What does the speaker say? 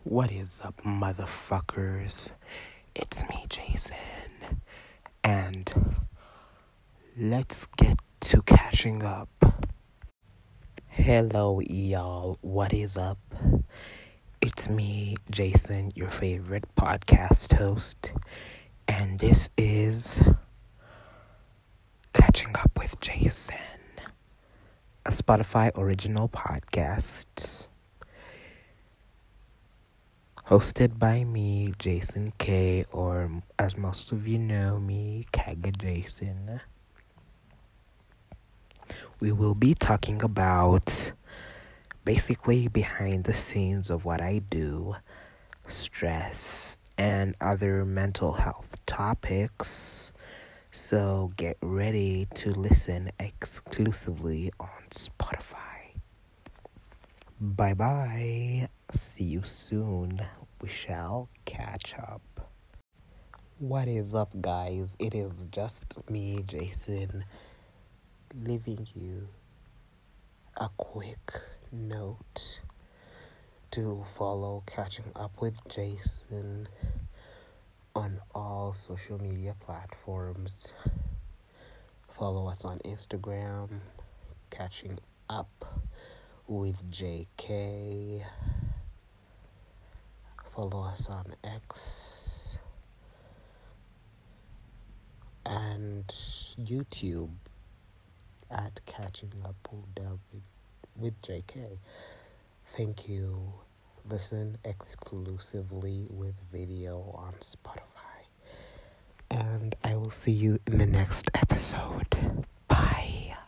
What is up, motherfuckers? It's me, Jason. And let's get to catching up. Hello, y'all. What is up? It's me, Jason, your favorite podcast host. And this is Catching Up with Jason, a Spotify original podcast. Hosted by me, Jason K, or as most of you know me, Kaga Jason. We will be talking about basically behind the scenes of what I do, stress, and other mental health topics. So get ready to listen exclusively on Spotify. Bye bye. See you soon. We shall catch up. What is up, guys? It is just me, Jason, leaving you a quick note to follow Catching Up with Jason on all social media platforms. Follow us on Instagram, Catching Up with JK. Follow us on X and YouTube at Catching Up with JK. Thank you. Listen exclusively with video on Spotify. And I will see you in the next episode. Bye.